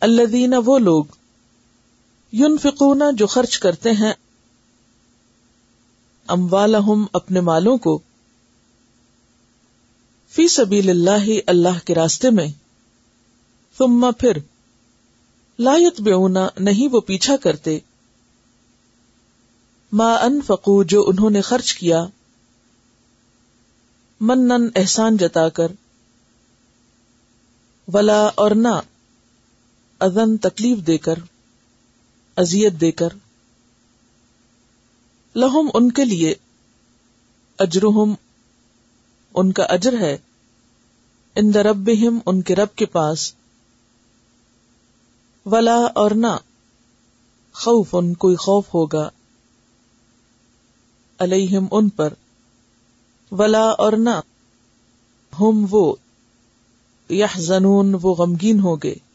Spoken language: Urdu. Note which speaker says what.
Speaker 1: الذین وہ لوگ ينفقون جو خرچ کرتے ہیں اموالہم اپنے مالوں کو فی سبیل اللہ اللہ کے راستے میں ثم پھر لا یتبعون نہیں وہ پیچھا کرتے ما انفقوا جو انہوں نے خرچ کیا منن احسان جتا کر ولا اور نہ اذن تکلیف دے کر اذیت دے کر لہم ان کے لیے اجرہم ان کا اجر ہے عند ربہم ان کے رب کے پاس ولا اور نہ خوف ان کوئی خوف ہوگا علیہم ان پر ولا اور نہ ہم وہ یحزنون وہ غمگین ہوگے